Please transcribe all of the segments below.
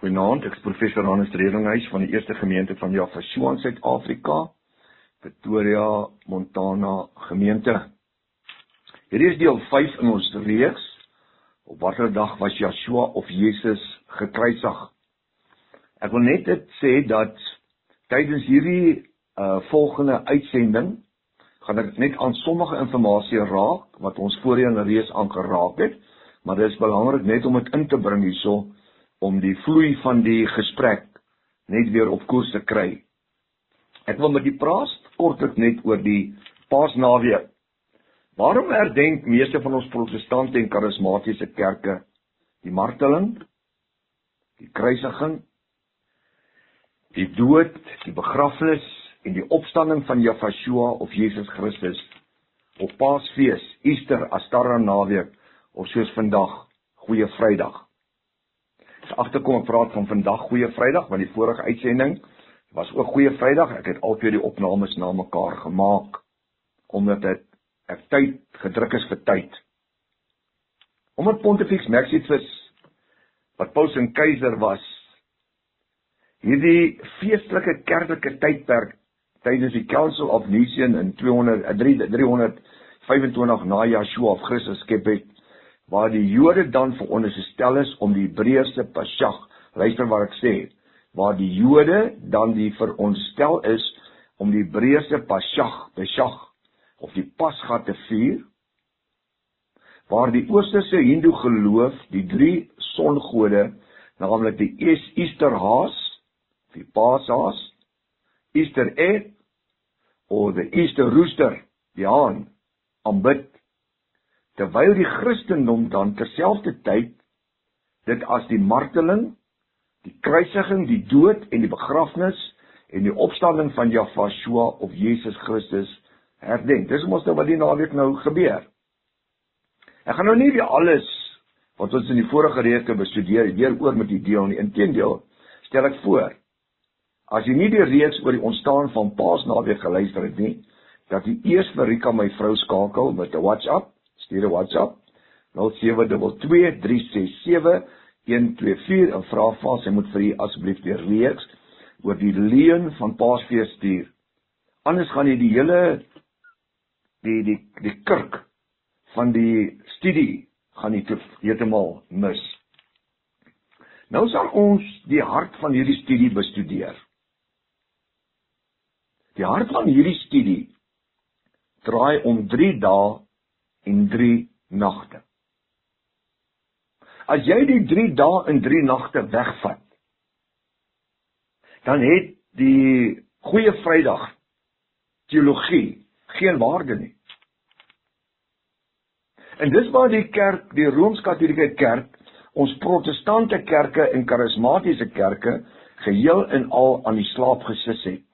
Goeienaand, ek is professor Hannes Redinghuis van die Eerste Gemeente van Yahshua in Suid-Afrika, Pretoria, Montana gemeente. Hierdie is deel 5 in ons reeks, op watter dag was Yahshua of Jesus gekruisig. Ek wil net dit sê dat tydens hierdie volgende uitsending, gaan ek net aan sommige informasie raak, wat ons voorheen reeds aangeraak het, maar dit is belangrik net om dit in te bring hierso, om die vloei van die gesprek net weer op koers te kry. Ek wil met die praat kortlik net oor die Paasnaweek. Waarom herdenk meeste van ons protestante en charismatiese kerke die marteling, die kruisiging, die dood, die begrafnis en die opstanding van Yahshua of Jesus Christus op Paasfees, Easter, Astara naweek of soos vandag, Goeie Vrydag? As agterkom ek praat van vandag Goeie Vrydag, want die vorige uitsending was ook Goeie Vrydag. Ek het albei die opnames na mekaar gemaak, omdat ek tyd gedruk is vir tyd. Omdat Pontifex Maximus, wat Paus en Keiser was, hierdie feestelike kerklike tydperk tydens die Council of Nicene in 325 na Yahshua of Christus skep het, waar die Jode dan veronderstel is om die Hebreëse Pesach, luister wat ek sê, waar die Jode dan die veronderstel is om die Hebreëse Pesach, of die Pascha te vier, waar die Oosterse Hindoe geloof die 3 songode, naamlik die Easterhaas, die Paashaas, Easter egg, of die Easter rooster, die haan, aanbid, terwyl die Christendom dan terselfde tyd dit as die marteling, die kruisiging, die dood en die begrafnis en die opstanding van Yahshua of Jesus Christus herdenk. Dis mos nou wat die naweek nou gebeur. Ek gaan nou nie weer alles wat ons in die vorige reeks bestudeer weer oor met die deel nie. Inteendeel stel ek voor, as jy nie die reeks oor die ontstaan van Paasnaweek geluister het nie, dat jy eers vir Rika, my vrou, skakel met 'n WhatsApp, stuur 'n WhatsApp 0722367124 en vra vir sy moet vir u asseblief die reeks oor die leuen van Paasfees stuur. Anders gaan jy die hele die kurk van die studie gaan jy heeltemal mis. Nou sal ons die hart van hierdie studie bestudeer. Die hart van hierdie studie draai om 3 dae en 3 nagte. As jy die 3 dae en 3 nagte wegvat, dan het die Goeie Vrydag teologie geen waarde nie. En dis waar die kerk, die Rooms-Katolieke kerk, ons protestante kerke en charismatiese kerke geheel en al aan die slaap gesis het.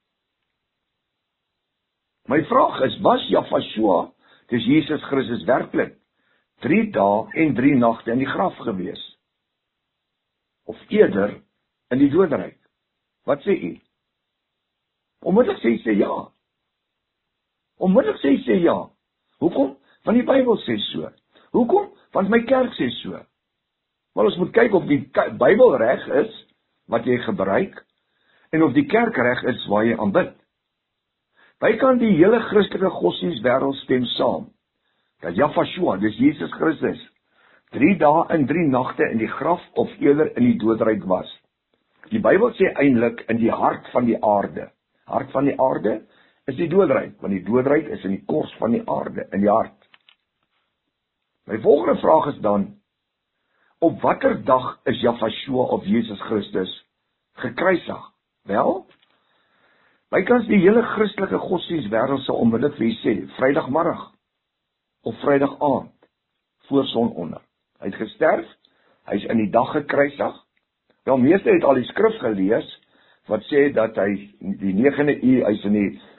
My vraag is, was Yahshua, dis Jesus Christus werklik 3 dae en 3 nagte in die graf gewees? Of eerder in die doodryk? Wat sê u? Onmiddellik sê ja. Onmiddellik sê ja. Hoekom? Want die Bybel sê so. Hoekom? Want my kerk sê so. Maar ons moet kyk of die Bybel reg is, wat jy gebruik, en of die kerk reg is waar jy aanbid. Bykans die hele Christelike godsdienstwêreld stem saam, dat Yahshua, dis Jesus Christus, 3 dae en 3 nagte in die graf of eerder in die doodryk was. Die Bybel sê eintlik in die hart van die aarde. Hart van die aarde is die doodryk, want die doodryk is in die kors van die aarde, in die hart. My volgende vraag is dan, op watter dag is Yahshua of Jesus Christus gekruisig? Wel, bykans die hele Christelike godsdienstwêreld sal onmiddellik vir sê, Vrydagmiddag of Vrydag aand, voor sononder. Hy het gesterf, hy is in die dag gekruisig. Wel, meeste het al die skrif gelees, wat sê dat hy die 9de uur, hy is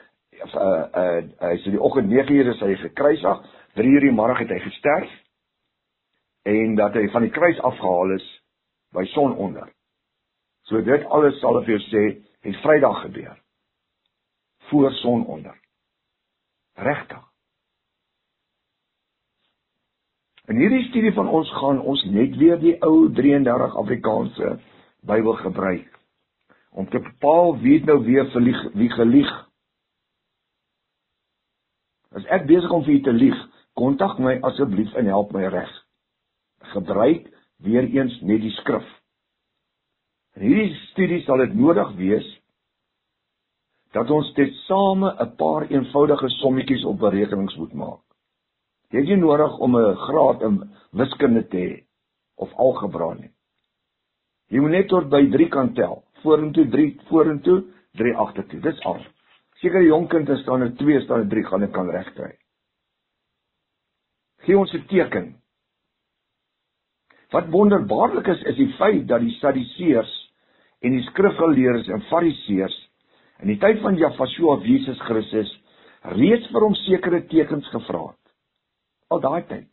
in die oggend 9 uur is hy gekruisig, 3 uur die middag het hy gesterf, en dat hy van die kruis afgehaal is, by sononder. So dit alles sal vir jou sê, het Vrydag gebeur, voor sononder. Regtig. In hierdie studie van ons gaan ons net weer die ou 33 Afrikaanse Bybel gebruik om te bepaal wie het nou weer wie gelieg. As ek besig om vir u te lieg, kontak my asseblief en help my reg. Gebruik weer eens net die skrif. In hierdie studie sal dit nodig wees dat ons tesame 'n paar eenvoudige sommetjies op berekenings moet maak. Jy het nie nodig om 'n graad in wiskunde te hê of algebra nie. Jy moet net tot by 3 kan tel. Vorentoe 3, vorentoe 3 agtertoe. Dis al. Seker die jong kind is staan er 2, staan er 3, gaan dit kan regkry. Gee ons 'n teken. Wat wonderbaarlik is die feit dat die Sadduseërs en die skrifgeleerdes en Fariseërs in die tyd van Yahshua Jesus Christus reeds vir hom sekere tekens gevra het. Al daai tyd.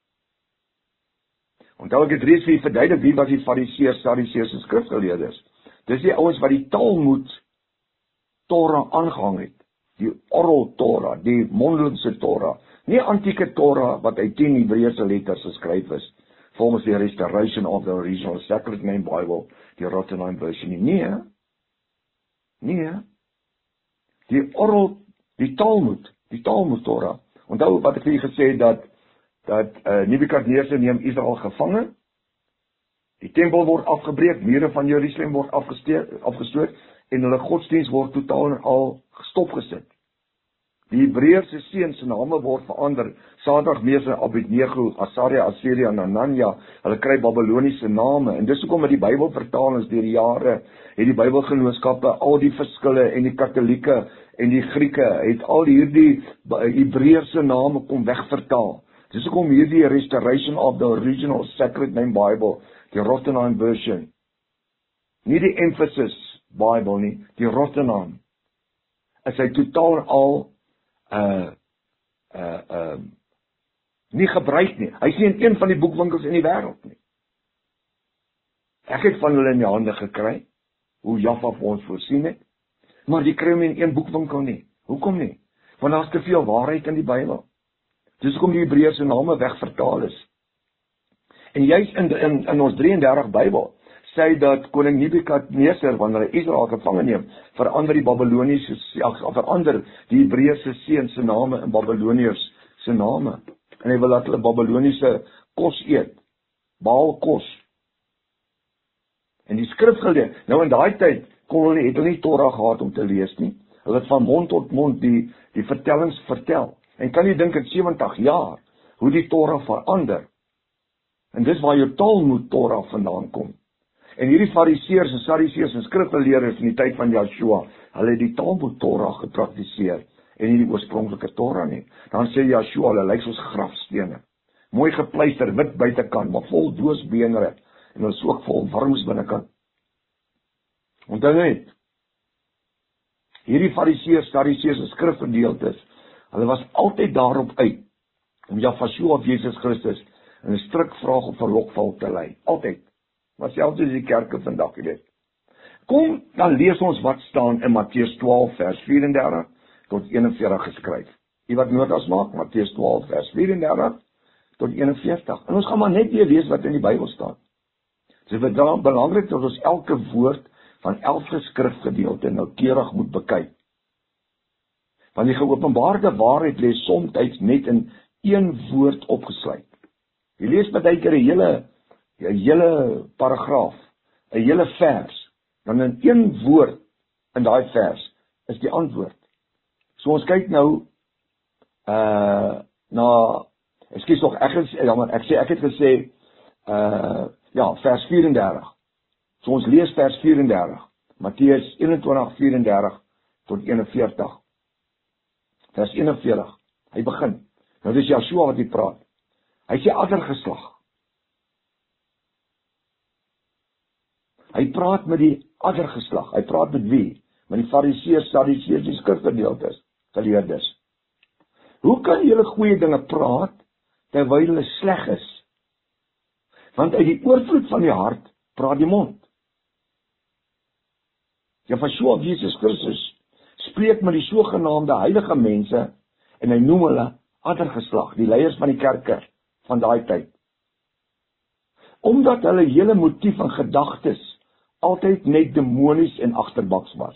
Onthou ek het reeds vir verduidelik wie was die Fariseërs, Sadduseërs en skrifgeleerdes. Dis die ouens wat die Talmud Torah aangehang het. Die oral Torah, die mondelingse Torah. Nie antieke Torah wat uit 10 Hebreëse letters geskryf is, volgens die Restoration of the Original Sacred Name Bible, die Rottenheim version nie. Nee. Die oral, die Talmud Torah. Onthou wat ek vir julle gesê het dat Nebukadneser neem Israel gevange. Die tempel word afgebreek, mure van Jerusalem word afgestoot en hulle godsdienst word totaal en al stopgesit. Die Hebreëse seuns se name word verander. Sadrag, Mesach en Abednego, Asaria, Asiria en Anania, hulle kry Babiloniese name. En dis hoekom met die Bybelvertalings deur die jare het die Bybelgenootskappe al die verskille en die Katolieke en die Grieke het al hierdie Hebreëse name kom wegvertaal. Dis hoekom hierdie Restoration of the Original Sacred Name Bible, die Rottenheim version, nie die Emphasis Bible nie, die Rottenheim, is hy totaal al nie gebruik nie. Hy is nie in een van die boekwinkels in die wêreld nie. Ek het van hulle in die hande gekry, hoe Jaffa vir ons voorsien het, maar die kry hom in een boekwinkel nie. Hoekom nie? Want daar is te veel waarheid in die Bybel. Dis hoekom die Hebreëse name wegvertaal is. En juist in ons 33 Bybel sê dat koning Nebukadneser, wanneer hy Israel gevange neem, verander die Hebreëse seuns se name in Babiloniërs se name. En hy wil dat hulle Babiloniese kos eet, Baal kos. En die skrifgeleerdes, nou in daai tyd het hulle nie Torah gehad om te lees nie. Hulle het van mond tot mond die vertellings vertel. En kan jy dink in 70 jaar hoe die Torah verander? En dis waar jou Talmud Torah vandaan kom. En hierdie Fariseërs en Sadduseërs en skrifgeleerdes in die tyd van Yahshua, hulle het die Talmud Torah gepraktiseer en nie die oorspronklike Torah nie. Dan sê Yahshua, hulle lyk soos grafstene. Mooi gepleister, wit buitekant, maar vol doosbeenere en hulle is ook vol worms binnekant. Onthou net, hierdie Fariseërs, Sadduseërs en skrifgedeeltes, hulle was altyd daarop uit om Yahshua Jesus Christus in 'n strikvraag of verlokval te lei. Altyd. Maar selfs is die kerke vandag, jy weet. Kom, dan lees ons wat staan in Matteus 12 vers 34 tot 41 geskryf. Jy wat notas maak, Matteus 12 vers 34 tot 41. En ons gaan maar net weer lees wat in die Bybel staan. Dit is belangrik dat ons elke woord van elke skrifgedeelte noukeurig moet bekyk. Want die geopenbaarde waarheid lê soms net in een woord opgesluit. Jy lees baie keer 'n hele paragraaf, 'n hele vers, dan in een woord in daai vers is die antwoord. So ons kyk nou na, ek het gesê vers 34. So ons lees vers 34, Matteus 21:34 tot 41. Vers 41, hy begin. Nou dis Yahshua wat hy praat. Hy sê addergeslag. Hy praat met die addergeslag. Hy praat met wie? Met die Fariseërs, Sadduseërs, die skrifgeleerdes, geleerdes. Hoe kan julle goeie dinge praat terwyl hulle sleg is? Want uit die oorvloed van die hart praat die mond. Yahshua Jesus Christus spreek met die sogenaamde heilige mense en hy noem hulle addergeslag, die leiers van die kerke van daai tyd. Omdat hulle hele motief en gedagtes altyd net demonies en agterbaks was.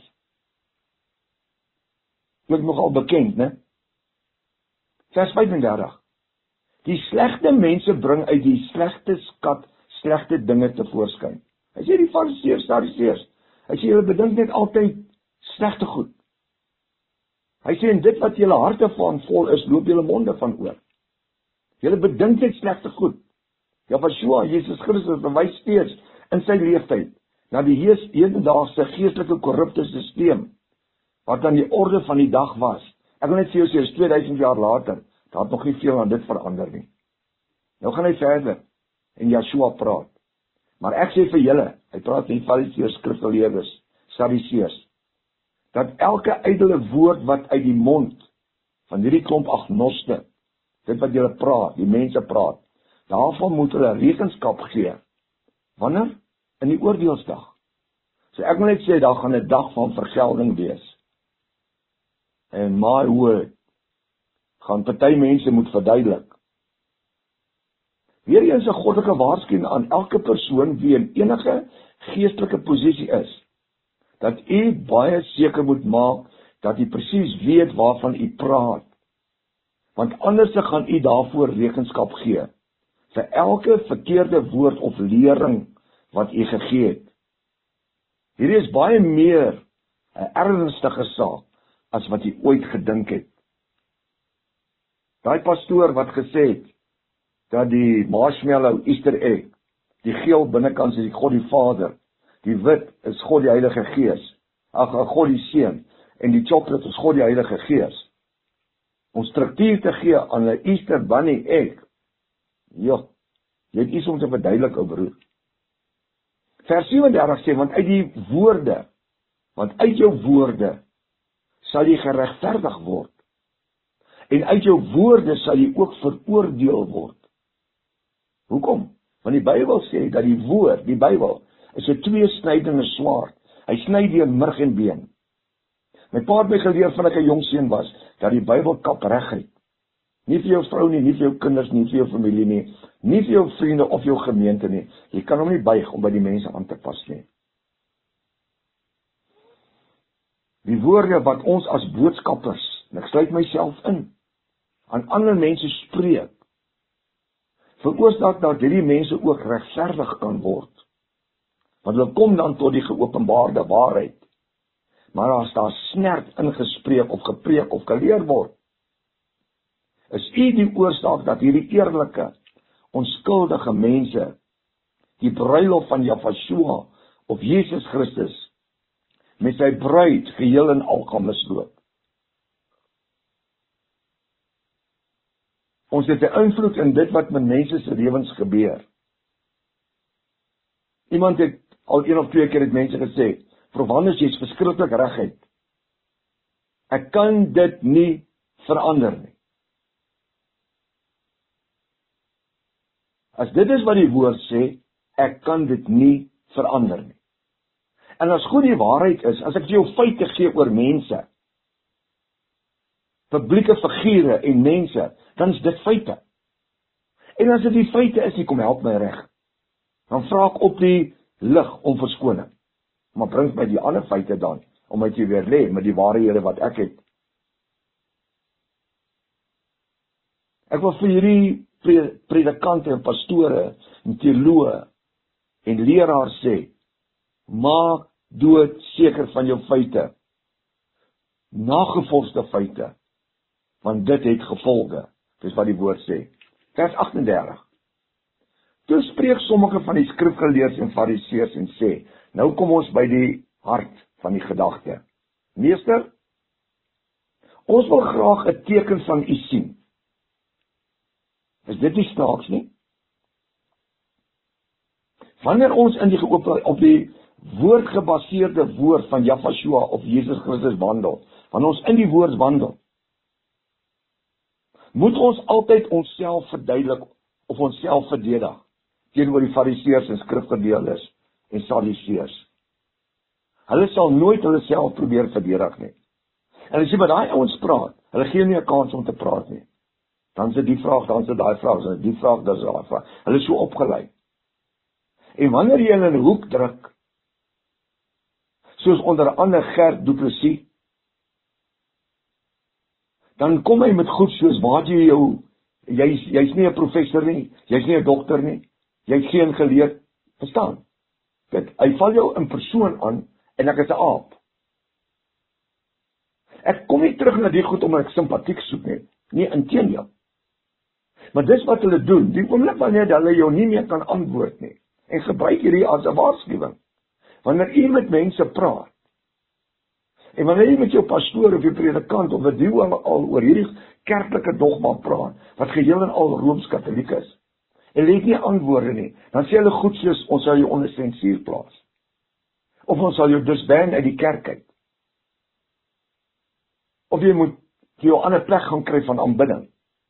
Dit nogal bekend, né? Vers 35. Die slegte mense bring uit die slegte skat slegte dinge tevoorskyn. Hy sê die Fariseërs, Sadduseërs, hy sê julle bedink net altyd slegte goed. Hy sê en dit wat julle harte van vol is, loop julle monde van oor. Julle bedink net slegte goed. Yeshua, Jesus Christus, bewys steeds in sy leeftyd na die hedendaagse geestelike korrupte stelsel wat aan die orde van die dag was. Ek wil net vir jou sê, is 2000 jaar later, daar het nog nie veel aan dit verander nie. Nou gaan hy verder en Yeshua praat. Maar ek sê vir julle, hy praat met die Fariseërs, skrifgeleerdes, Sadduseërs, dat elke ydelle woord wat uit die mond van hierdie klomp agnoste, dit wat julle praat, die mense praat, daarvan moet hulle rekenskap gee. Wanneer? In die oordeelsdag. So ek wil net sê, daar gaan 'n dag van vergelding wees. En my word, gaan party mense moet verduidelik. Weereens 'n goddelike waarskuwing aan elke persoon wie in enige geestelike posisie is, dat u baie seker moet maak, dat u presies weet waarvan u praat. Want anders gaan u daarvoor rekenskap gee, vir elke verkeerde woord of lering wat u gegee het. Hierdie is baie meer 'n ernstige saak, as wat u ooit gedink het. Daai pastoor wat gesê het, dat die marshmallow Easter egg, die geel binnekant is die God die Vader, die wit is God die Heilige Gees, God die Seun, en die chocolate is God die Heilige Gees. Om struktuur te gee aan 'n Easter bunny egg, jy het iets om te verduidelik, ou broer. Vers 37 sê, want uit jou woorde, sal jy geregverdig word, en uit jou woorde sal jy ook veroordeel word. Hoekom? Want die Bybel sê dat die woord, die Bybel, is 'n tweesnydende swaard. Hy sny deur murg en been. My pa het my geleer van ek 'n jong seun was, dat die Bybel kap reguit. Nie vir jou vrou nie, nie vir jou kinders nie, vir jou familie nie, nie vir jou vriende of jou gemeente nie. Jy kan hom nie buig om by die mense aan te pas nie. Die woorde wat ons as boodskappers, en ek sluit myself in, aan ander mense spreek, veroorsaak dat hierdie mense ook regverdig kan word. Want hulle kom dan tot die geopenbaarde waarheid. Maar as daar snert ingespreek of gepreek of geleer word, is u die oorsaak dat hierdie eerlike, onskuldige mense die bruiloft van Yeshua of Jesus Christus met sy bruid geheel en al gaan misloop. Ons het 'n invloed in dit wat met mense se lewens gebeur. Iemand het al 1 of 2 keer het mense gesê, Prof. Hannes, jy's verskriklik reguit. Ek kan dit nie verander nie. As dit is wat die woord sê, ek kan dit nie verander nie. En as goed die waarheid is, as ek vir jou feite gee oor mense, publieke figure en mense, dan is dit feite. En as dit die feite is, kom help my reg. Dan vra ek op die lig om verskoning. Maar bring my die ander feite dan, om my te weer lê met die waarhede wat ek het. Ek wil vir hierdie predikante en pastore en teoloë en leraars sê, maak dood seker van jou feite, nagevolgde feite, want dit het gevolge, dis wat die woord sê. Vers 38. Toe spreek sommige van die skrifgeleerdes en fariseërs en sê, nou kom ons by die hart van die gedagte. Meester, ons wil graag 'n teken van u sien. Is dit nie snaaks nie? Wanneer ons in op die woordgebaseerde woord van Yeshua of Jesus Christus wandel, wanneer ons in die woord wandel, moet ons altyd onsself verduidelik of onsself verdedig teenoor die fariseërs en skrifgeleerdes en Sadduseërs. Hulle sal nooit hulle self probeer verdedig nie. En as jy met daai ouens praat, hulle gee nie 'n kans om te praat nie. Dan is dit die vraag, dan is dit daai vraag, dan is dit die vraag, dan is daai vraag. Hulle is so opgelei. En wanneer jy hulle in 'n hoek druk, soos onder andere Gert Du Plessis, dan kom hy met goed soos, waar jy jou, jy's nie 'n professor nie, jy's nie 'n dokter nie, jy's geen geleerd, verstaan? Hy val jou in persoon aan, en ek is 'n aap. Ek kom nie terug na die goed omdat ek simpatiek soek nie, nee, inteendeel. Maar dis wat hulle doen, die oomblik wanneer hulle jou nie meer kan antwoord nie, en gebruik hierdie as 'n waarskuwing. Wanneer jy met mense praat, en wanneer jy met jou pastoor of jou predikant of wat jy al oor hierdie kerklike dogma praat, wat geheel en al Rooms-Katoliek is, en jy het nie antwoorde nie, dan sê hulle goed soos, ons sal jou onder sensuur plaas. Of ons sal jou disband uit die kerk uit. Of jy moet jou ander plek gaan kry van aanbidding.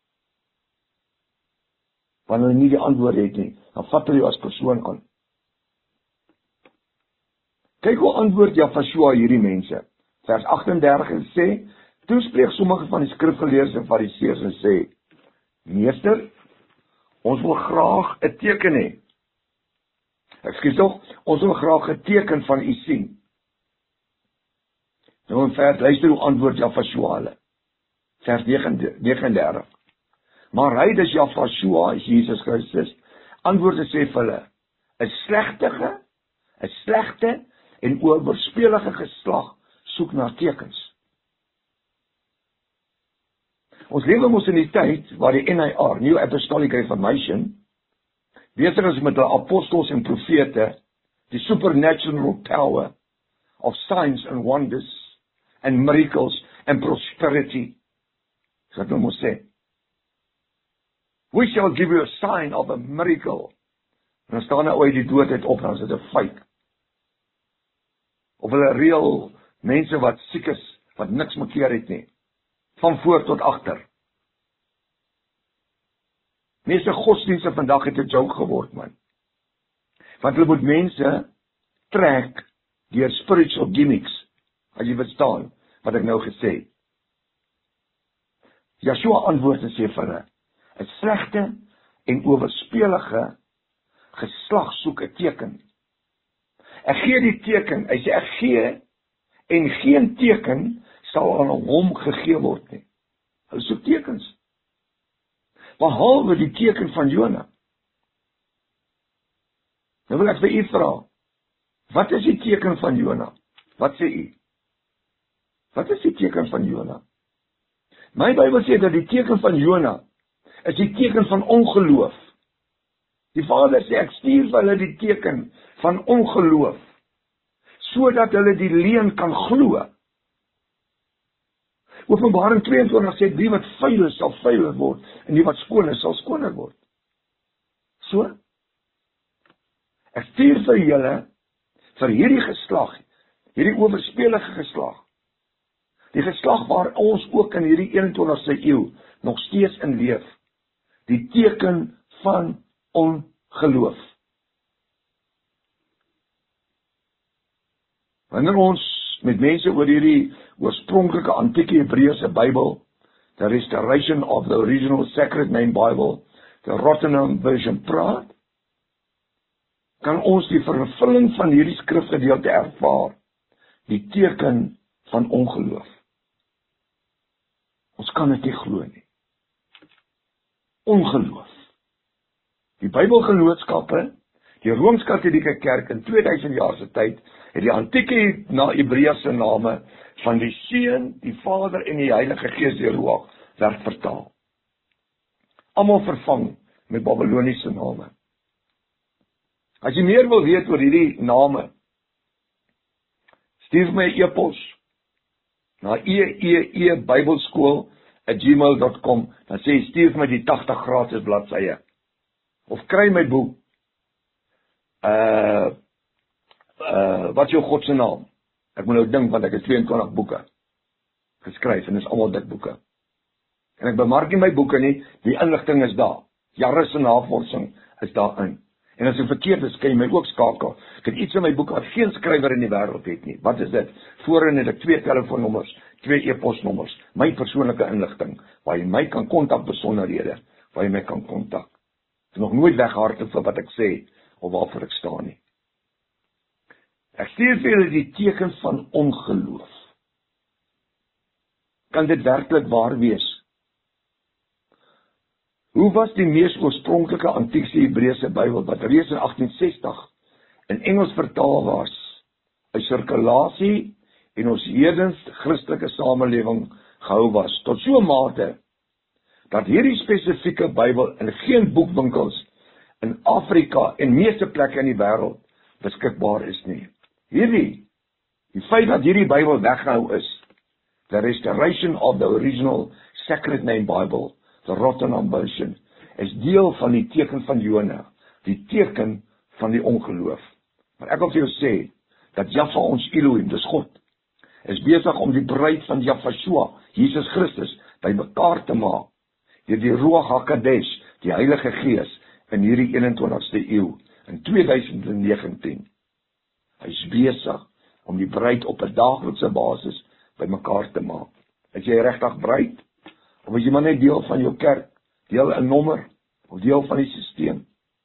Wanneer jy nie die antwoord het nie, dan vat hulle jou as persoon aan. Kyk hoe antwoord Jafashua hierdie mense. Vers 38 sê, toe spreek sommige van die skrifgeleerdes en fariseërs en sê, meester, ons wil graag 'n teken hê. Ekskuus tog, ons wil graag 'n teken van u sien. Nou in vers, luister hoe antwoord Jafashua hulle. Vers 39. Maar hy, dis Jafashua, is Jesus Christus, antwoord en sê vir hulle, 'n slegte en oorspelige geslag soek na tekens. Ons lewe mos in die tyd waar die NIR, New Apostolic Reformation, besig is met die apostels en profete, die supernatural power of signs and wonders and miracles and prosperity. So dit moet sê, we shall give you a sign of a miracle. En dan staan nou uit die dood uit op, dan is dit 'n feit. Of hulle reël mense wat siek is, wat niks meer keer het nie, van voor tot agter. Meeste godsdienste vandag het 'n joke geword, man. Want hulle moet mense trek deur spiritual gimmicks, as jy verstaan wat ek nou gesê het. Joshua antwoord en sê vir hulle, 'n slegte en oorspelige geslag soek 'n teken. Ek gee die teken, hy sê ek gee, en geen teken sal aan hom gegee word nie. Hulle soek tekens. Behalwe die teken van Jona. Nou wil ek vir u vra, wat is die teken van Jona? Wat sê u? Wat is die teken van Jona? My Bybel sê dat die teken van Jona is die teken van ongeloof. Die Vader sê, ek stuur vir hulle die teken van ongeloof, sodat hulle die leuen kan glo. Openbaring 22 sê, die wat vuil is, sal vuiler word, en die wat skoon is, sal skoner word. So, ek stuur vir julle, vir hierdie geslag, hierdie oorspelige geslag, die geslag waar ons ook in hierdie 21ste eeu nog steeds in leef, die teken van ongeloof. Wanneer ons met mense oor hierdie oorspronklike antieke Hebreëse Bybel, the restoration of the original sacred name Bible, the Rotterdam version praat, kan ons die vervulling van hierdie skrifgedeelte ervaar, die teken van ongeloof. Ons kan dit nie glo nie. Ongeloof. Die Bybelgenootskappe, die Rooms-Katolieke Kerk in 2000 jaar se tyd, het die antieke Hebreëse name van die Seun, die Vader en die Heilige Gees, die Ruach, werd vertaal. Almal vervang met Babyloniese name. As jy meer wil weet oor hierdie name, stuur my 'n e-pos na eebibelskool@gmail.com, dan sê jy stuur my die 80 gratis bladsye, of kry my boek, wat is jou God se naam? Ek moet nou dink, want ek het 22 boeke geskryf, en dis almal dik boeke. En ek bemark nie my boeke nie, die inligting is daar. Jare se navorsing is daarin. En as ek verkeerd is, kan jy my ook skakel. Ek het iets in my boek wat geen skrywer in die wêreld het nie. Wat is dit? Voorin het ek 2 telefoonnommers, 2 e-posnommers, my persoonlike inligting, waar jy my kan kontak, besonderhede, waar jy my kan kontak. Ek het nog nooit weghardloop vir wat ek sê, of waarvoor ek staan nie. Ek stuur vir julle die teken van ongeloof. Kan dit werklik waar wees? Hoe was die mees oorspronklike antieke Hebreëse Bybel, wat reeds in 1860 in Engels vertaal was, 'n sirkulasie en ons hedens Christelike samelewing gehou was, tot so 'n mate, dat hierdie spesifieke Bybel in geen boekwinkels in Afrika en meeste plekke in die wêreld beskikbaar is nie. Die feit dat hierdie Bybel weggehou is, the restoration of the original Sacred Name Bible, the Rotterdam version, is deel van die teken van Jona, die teken van die ongeloof. Maar ek wil vir jou sê, dat Jahwe ons Elohim, dis God, is besig om die bruid van Yahshua, Jesus Christus, by mekaar te maak, deur die Ruach HaKodesh, die Heilige Gees, in hierdie 21ste eeu, in 2019. Hy is besig om die bruid op 'n daaglikse basis by mekaar te maak. Is jy regtig bruid? Of is jy maar net deel van jou kerk, deel 'n nommer, of deel van die sisteem?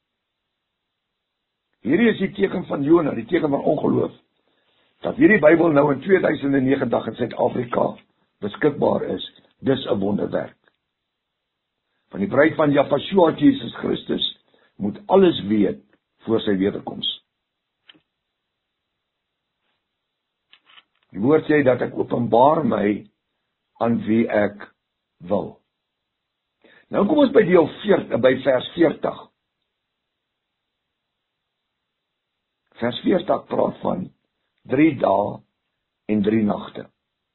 Hierdie is die teken van Jona, die teken van ongeloof, dat hierdie Bybel nou in 2090 in Suid-Afrika beskikbaar is. Dis 'n wonderwerk. Van die bruid van Yahshua Jesus Christus moet alles weet voor sy wederkoms. Die woord sê dat ek openbaar my aan wie ek wil. Nou kom ons by deel 40, by vers 40. Vers 40 praat van 3 dae en 3 nagte.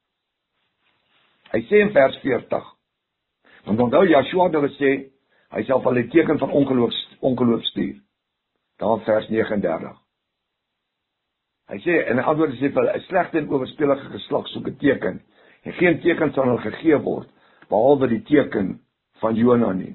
Hy sê in vers 40, want onthou Joshua het gesê, hy sal al die teken van ongeloof stuur. Daar vers 39. Hy sê, in 'n antwoord sê vir 'n slegte en owerspelige geslag soek 'n teken, en geen teken sal hulle gegee word, behalwe die teken van Jona nie.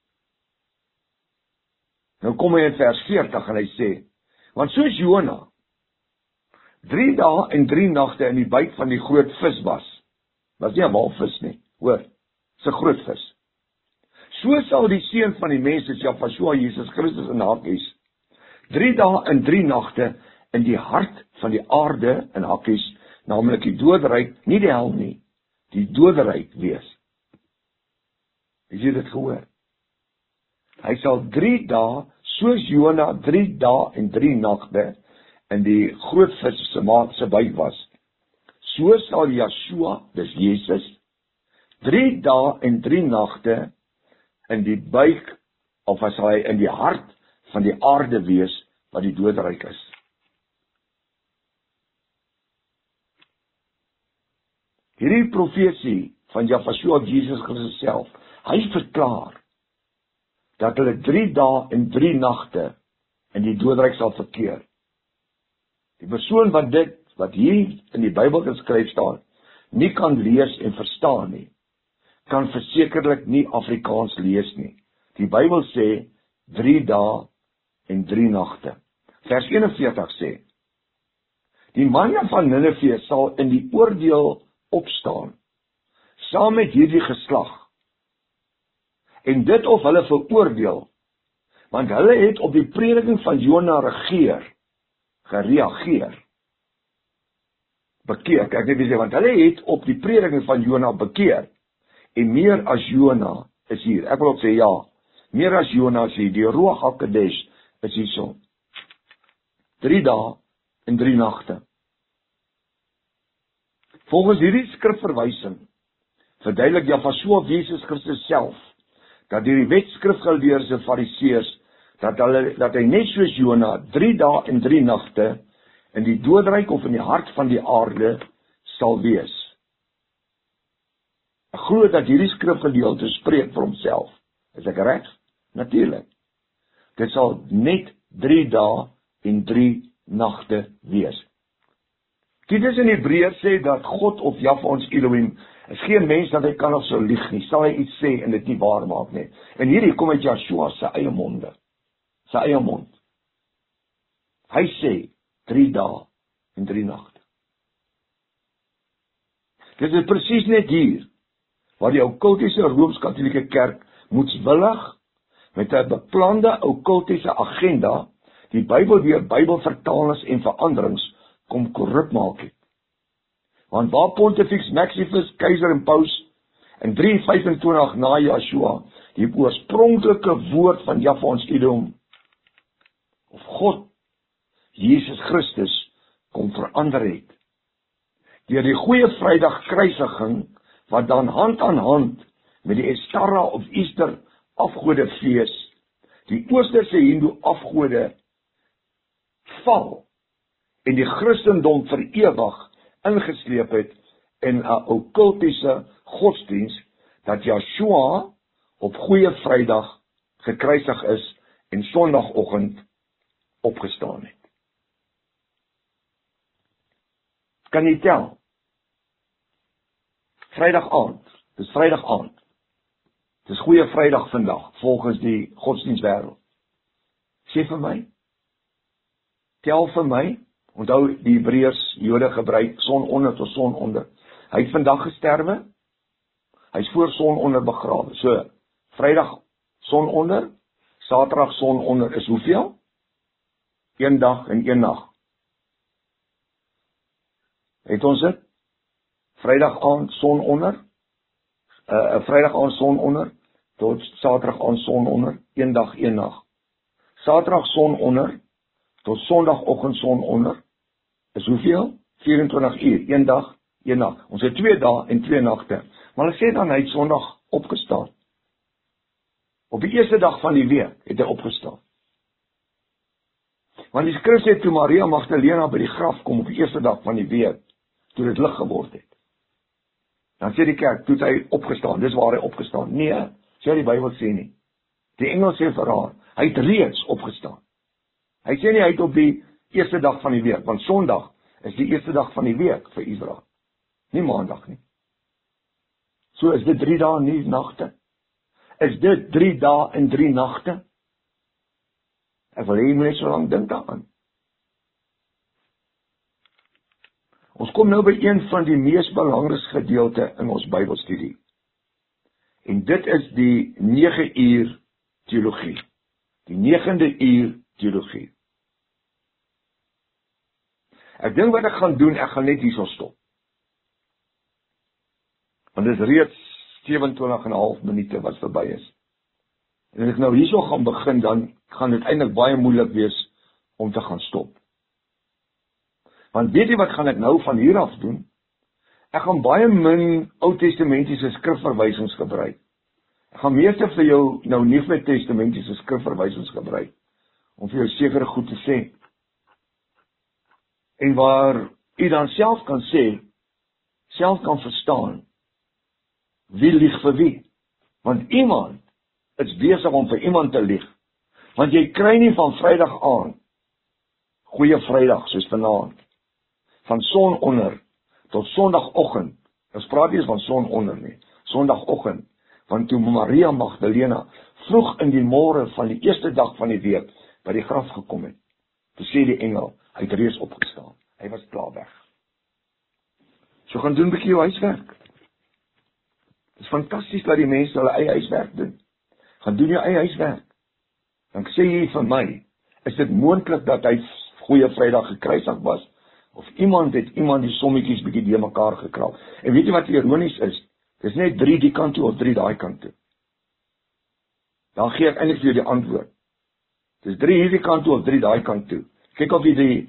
Nou kom hy in vers 40 en hy sê, want soos Jona 3 dae en 3 nagte in die buik van die groot vis was nie 'n walvis nie, hoor, dis 'n groot vis. So sal die seun van die mens, Yahshua Jesus Christus in hakies, 3 dae en 3 nagte in die hart van die aarde in hakies, naamlik die doderyk, nie die hel nie, die doderyk wees. Het jy dit gehoor? Hy sal 3 dae, soos Jona 3 dae en 3 nagte in die groot vis se maat se buik was, so sal Joshua, dis Jesus, 3 dae en 3 nagte in die buik, of as hy in die hart van die aarde wees, wat die doderyk is. Hierdie profesie van Yahshua Jesus Christus self, hy verklaar dat hulle 3 dae en 3 nagte in die doderyk sal verkeer. Die persoon wat hier in die Bybel geskryf staan, nie kan lees en verstaan nie, kan versekerlik nie Afrikaans lees nie. Die Bybel sê 3 dae en 3 nagte. Vers 41 sê, die manne van Nineve sal in die oordeel opstaan, saam met hierdie geslag, en dit of hulle veroordeel, want hulle het op die prediking van Jona gereageer, bekeer, ek net sê, want hulle het op die prediking van Jona bekeer, en meer as Jona is hier, ek wil ook sê ja, meer as Jona is hier, die Ruach HaKodesh is hier so, 3 dae en 3 nagte. Volgens hierdie skrifverwysing verduidelik Yahshua Jesus Christus self dat deur die wetskrifgeleerdes en fariseërs dat hy net soos Jona 3 dae en 3 nagte in die doderyk of in die hart van die aarde sal wees. Ek glo dat hierdie skrifgedeelte spreek vir homself. Is ek reg? Natuurlik. Dit sal net 3 dae en 3 nagte wees. Titus in Hebreërs sê dat God of Jahwe ons Elohim is geen mens dat hy kan of sou lieg nie. Sal hy iets sê en dit nie waar maak nie. En hierdie kom uit Joshua se eie monde. Sy eie mond. Hy sê 3 dae en 3 nagte. Dit is presies net hier waar die okkultiese Rooms-Katolieke Kerk moetswillig met 'n beplande okkultiese agenda die Bybel weer Bybelvertalings en veranderings kom korrup maak het. Want waar Pontifex Maximus, keiser en paus, in 325 na Joshua, die oorspronklike woord van Jahwe ons Edom, of God, Jesus Christus, kom verander het. Deur die Goeie Vrydag kruisiging, wat dan hand aan hand met die Estara of Easter afgodefees, die Oosterse Hindoe afgode val, en die Christendom vir ewig ingesleep het in 'n okkultiese godsdienst, dat Joshua op Goeie Vrydag gekruisig is en Sondagoggend opgestaan het. Kan jy tel? Vrydag aand, dis Vrydag aand. Dis Goeie Vrydag vandag, volgens die godsdienstwêreld. Sê vir my, tel vir my, onthou die Hebreërs, Jode gebruik son onder tot son onder. Hy het vandag gesterwe, hy is voor son onder begrawe. So, Vrydag son onder, Saterdag son onder is hoeveel? 1 dag en 1 nag. Het ons dit? Vrydag aand son onder, Vrydag aand son onder, tot Saterdag aand son onder, 1 dag, 1 nag. Saterdag son onder, tot Sondagoggend son onder, is hoeveel? 24 uur, 1 dag, 1 nag. Ons het 2 dae en 2 nagte. Maar hulle sê dan hy het Sondag opgestaan. Op die eerste dag van die week het hy opgestaan. Want die skrif sê toe Maria Magdalena by die graf kom op die eerste dag van die week, toe dit lig geword het. Dan sê die kerk, toe het hy opgestaan, dis waar hy opgestaan. Nee, sê die Bybel sê nie. Die engel sê vir haar, hy het reeds opgestaan. Hy sê nie, hy het op die eerste dag van die week, want Sondag is die eerste dag van die week vir Israel. Nie Maandag nie. So is dit 3 dae en 3 nagte. Is dit 3 dae en 3 nagte? Ek wil hê jy moet net so lank dink daaraan. Ons kom nou by een van die mees belangrikste gedeelte in ons Bybelstudie. En dit is die 9 uur teologie. Die 9de uur teologie. Ek dink wat ek gaan doen, ek gaan net hierso stop. Want dit is reeds 27,5 minute wat verby is. En as ek nou hierso gaan begin, dan gaan dit eintlik baie moeilik wees om te gaan stop. Want weet jy wat gaan ek nou van hier af doen? Ek gaan baie min Ou-testamentiese skrifverwysings gebruik. Ek gaan meeste vir jou nou Nuwe Testamentiese skrifverwysings gebruik, om vir jou sekere goed te sê. En waar u dan self kan sê, self kan verstaan, wie lieg vir wie? Want iemand is besig om vir iemand te lieg. Want jy kry nie van Vrydag aan, Goeie Vrydag, soos vanaand, van son onder tot Sondagoggend, ons praat nie van son onder nie, Sondagoggend, want toe Maria Magdalena vroeg in die môre van die eerste dag van die week by die graf gekom het, toe sê die engel, hy het reeds opgestaan, hy was klaar weg. So gaan doen 'n bietjie jou huiswerk. Het is fantasties dat die mense hulle eie huiswerk doen. Gaan doen jou eie huiswerk. Dan sê jy vir my, is dit moontlik dat hy Goeie Vrydag gekruisig was? Of iemand het die sommetjies bietjie die mekaar gekrap. En weet jy wat ironies is? Dis net 3 die kant toe of 3 daai kant toe. Dan gee ek eintlik vir jou die antwoord. Dis 3 hierdie kant toe of 3 daai kant toe. Kyk of jy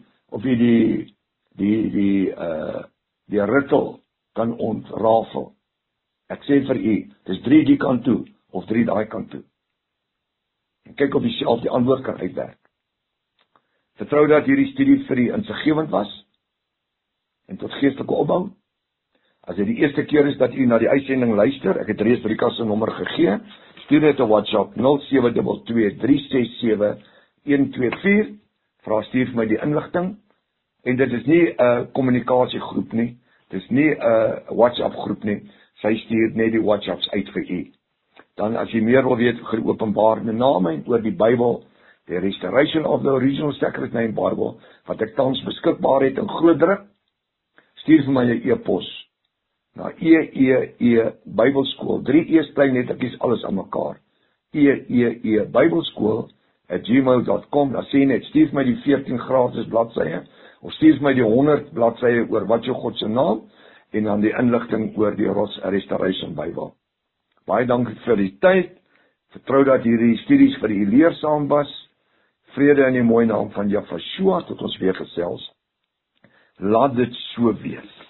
die rittel kan ontrafel. Ek sê vir u, dis 3 die kant toe of 3 daai kant toe. En kyk of jy self die antwoord kan uitwerk. Vertrou dat hierdie studie vir u insiggewend was en tot geestelike opbou. As dit die eerste keer is dat u na die uitsending luister, ek het reeds Rika se nommer gegee, stuur net 'n WhatsApp 0722367124, vra stuur vir my die inligting, en dit is nie 'n kommunikasiegroep nie, dit is nie 'n WhatsApp groep nie, sy stuur net die WhatsApps uit vir u. Dan as jy meer wil weet oor geopenbaarde name en oor die Bybel, the Restoration of the Original Sacred Name Bible, wat ek tans beskikbaar het in groot druk, stuur vir my 'n e-pos na Bybelskool, 3 E's klein lettertjies alles aan mekaar, Bybelskool@gmail.com, dan sê net, stuur my die 14 gratis bladsye, Of stuur my die 100 bladsye oor wat jou God se naam, en dan die inligting oor die Rots Restoration Bybel. Baie dankie vir die tyd, vertrou dat hierdie studies vir u leersaam was, vrede in die mooi naam van Jahwe Shua, tot ons weer gesels. Laat dit so wees.